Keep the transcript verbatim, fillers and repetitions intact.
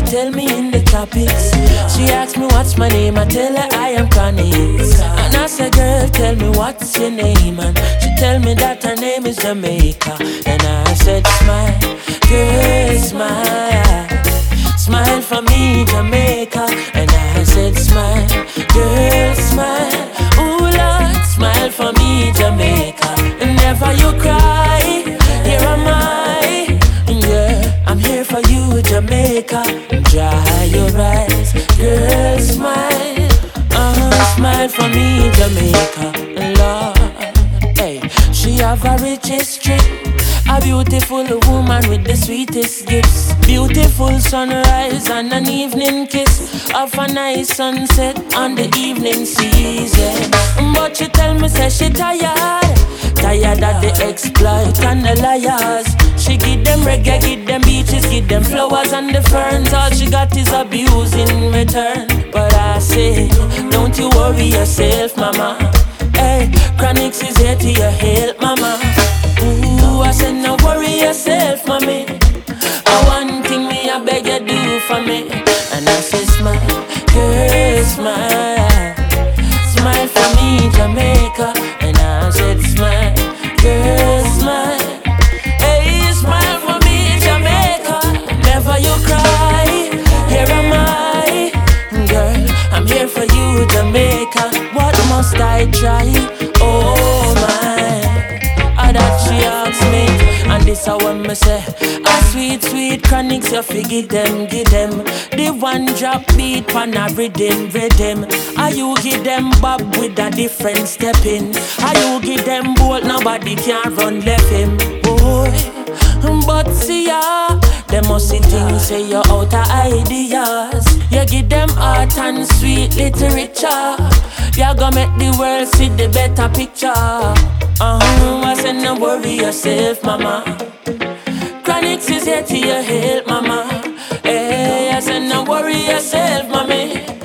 tell me in the tropics. She asked me what's my name, I tell her I am Chronixx. And I said, girl, tell me what's your name, and she tell me that her name is Jamaica. And I said, smile, girl, smile, smile for me, Jamaica. And I said, smile, girl, smile, ooh Lord, smile for me, Jamaica. And never you cry, here am I, yeah, I'm here for you, Jamaica. Dry your eyes, girl, smile, uh, smile for me, Jamaica. Lord, hey, she have a rich history, a beautiful woman with the sweetest gifts. Beautiful sunrise and an evening kiss of a nice sunset on the evening season. But she tell me, say she tired, tired of the exploit and the liars. She give them reggae, give them beaches, give them flowers and the ferns. All she got is abuse in return. But I say, don't you worry yourself, mama. Hey, Chronixx is here to your help, mama. Ooh, I said, no worry yourself, mommy. I one thing me, I beg you do for me. And I say, smile, girl, smile, smile for me, Jamaica. And I said, smile, girl, smile, hey, smile for me, Jamaica. Never you cry, here am I, girl, I'm here for you, Jamaica. What must I try? Oh my, ah, that she asks me. And this I want me say, a sweet, sweet Chronixx, you fi give them, give them the one drop beat pan a rhythm, rhythm. Are you give them bob with a different step in? Are you give them bolt, nobody can run left him, boy. But see ya, they must see things, say you're out of ideas. You give them art and sweet literature. You gonna make the world see the better picture. Uh-huh, I said no worry yourself, mama. Chronixx is here to your help, mama. Hey, I said no worry yourself, mommy.